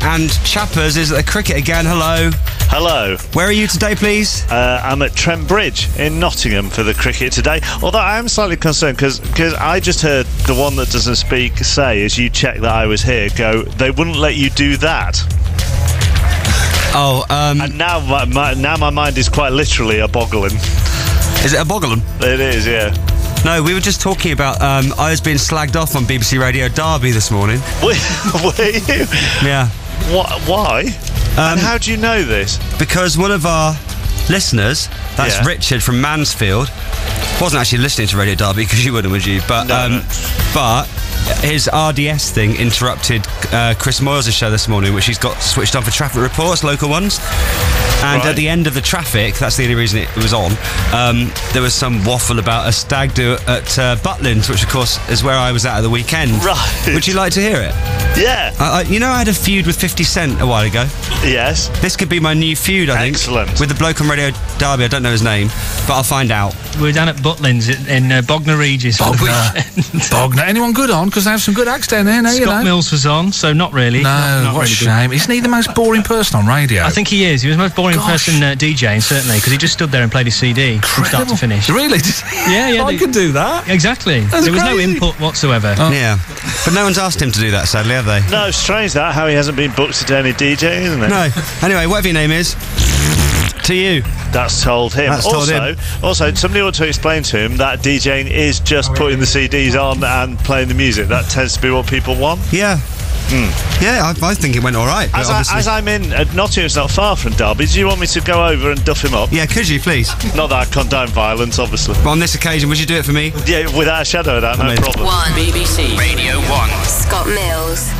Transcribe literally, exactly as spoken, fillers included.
And Chappers is at the cricket again. Hello. Hello. Where are you today, please? Uh, I'm at Trent Bridge in Nottingham for the cricket today. Although I am slightly concerned because I just heard the one that doesn't speak say, as you checked that I was here, go, they wouldn't let you do that. Oh, um... And now my, my, now my mind is quite literally a boggling. Is it a boggling? It is, yeah. No, we were just talking about, um, I was being slagged off on B B C Radio Derby this morning. Were, were you? Yeah. What, why? Um, and how do you know this? Because one of our listeners, that's Yeah. Richard from Mansfield, wasn't actually listening to Radio Derby, because you wouldn't, would you? But, No, um, no. but his R D S thing interrupted uh, Chris Moyles' show this morning, which he's got switched on for traffic reports, local ones. And Right. at the end of the traffic, that's the only reason it was on, um, there was some waffle about a stag do at uh, Butlins, which of course is where I was at at the weekend. Right. Would you like to hear it? Yeah. I, I, you know I had a feud with fifty Cent a while ago? Yes. This could be my new feud, I think. Excellent. With the bloke on Radio Derby, I don't know his name, but I'll find out. We're down at Butlins in uh, Bognor Regis. for the weekend. Bognor. Anyone good on? Because they have some good acts down there now, you Scott know. Mills was on, so not really. No, not, not what really a good. shame. Isn't he the most boring person on radio? I think he is. He was the most boring Gosh. person uh, DJing, certainly, because he just stood there and played his C D from start to finish. Really? Yeah, yeah. I they- could do that. Exactly. That's there was no crazy. input whatsoever. Oh. Yeah. But no one's asked him to do that, sadly, have they? No, strange that, how he hasn't been booked to do any DJing, isn't it? No. Anyway, whatever your name is, to you. That's told him. That's told also, him. also, somebody ought to explain to him that DJing is just putting the C Ds on and playing the music. That tends to be what people want. Yeah. Yeah, I, I think it went all right. But As, I, obviously... as I'm in, uh, Nottingham's not far from Derby. Do you want me to go over and duff him up? Yeah, could you, please? Not that I condone violence, obviously. But on this occasion, would you do it for me? Yeah, without a shadow of doubt, no Amazing. problem. One. B B C Radio one. Scott Mills.